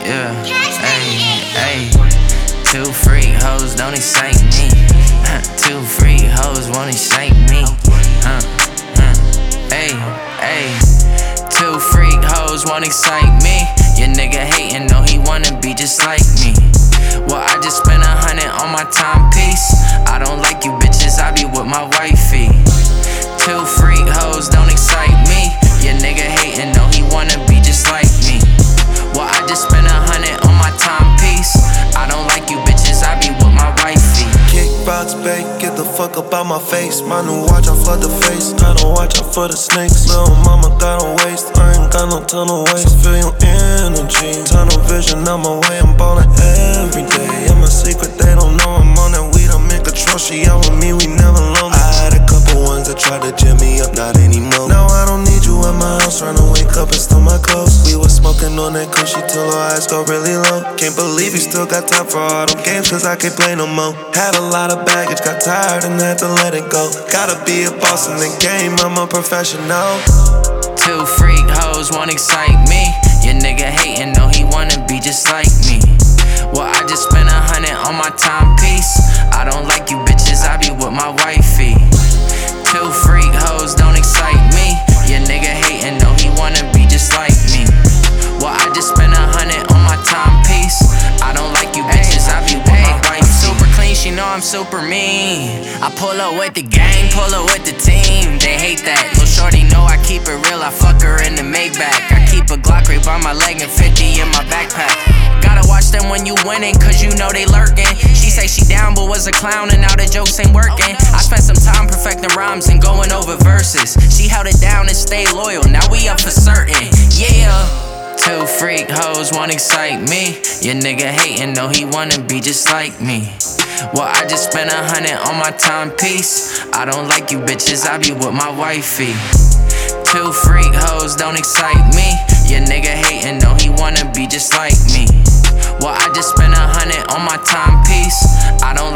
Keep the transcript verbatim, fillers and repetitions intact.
Yeah, ayy, ayy. Two freak hoes don't excite me. Huh, two freak hoes won't excite me. Huh, huh, ayy, ayy. Two freak hoes won't excite me. Your nigga hatin', know he wanna be just like me. Well, I just spent a hundred on my timepiece. I don't like you bitches, I be with my wifey. Two freak hoes don't excite me. Your nigga hatin', know he wanna be just like me. Well, I just spent a hundred on my timepiece. I don't like you bitches, I be with my wifey. Kickbox bait, get the fuck up out my face. My new watch, I flood the face. I don't watch out for the snakes. Little mama got on waist, I ain't got no tunnel waist. I feel your energy, tunnel vision out my way. I'm ballin' every day. And my secret, they don't know I'm on that weed. I'm in control, she out with me, we never alone. I had a couple ones that tried to jam me up, not anymore. Now I don't need you at my house, trying to wake up and steal my clothes. We was smoking on that cushy till our eyes go really low. Can't believe you still got time for all them games, cause I can't play no more. Had a lot of baggage, got tired and had to let it go. Gotta be a boss in the game, I'm a professional. Two freak hoes won't excite me. Your nigga hatin', know he wanna be just like me. Well, I just spent a hundred on my timepiece. I don't like you bitches, I be with my wifey. Two freak hoes don't excite me. Your nigga hatin', know he wanna be just like me. Well, I just spent a hundred on my timepiece. I don't like you bitches, I be with my wife. Super clean, she know I'm super mean. I pull up with the gang, pull up with the team. They hate that. Lil' shorty know I keep it real, I fuck her in the Maybach. I keep a Glock right by my leg and fifty in my backpack. Gotta watch them when you winning, cause you know they lurking. She say she down but was a clown and now the jokes ain't working. I spent some time perfecting rhymes and going over verses. She held it down and stayed loyal, now we up for certain. Yeah. Two freak hoes won't excite me. Your nigga hatin', know he wanna be just like me. Well, I just spent a hundred on my timepiece. I don't like you bitches, I be with my wifey. Two freak hoes don't excite me. Your nigga hatin', know he wanna be just like me. Well, I just spent a hundred on my timepiece. I don't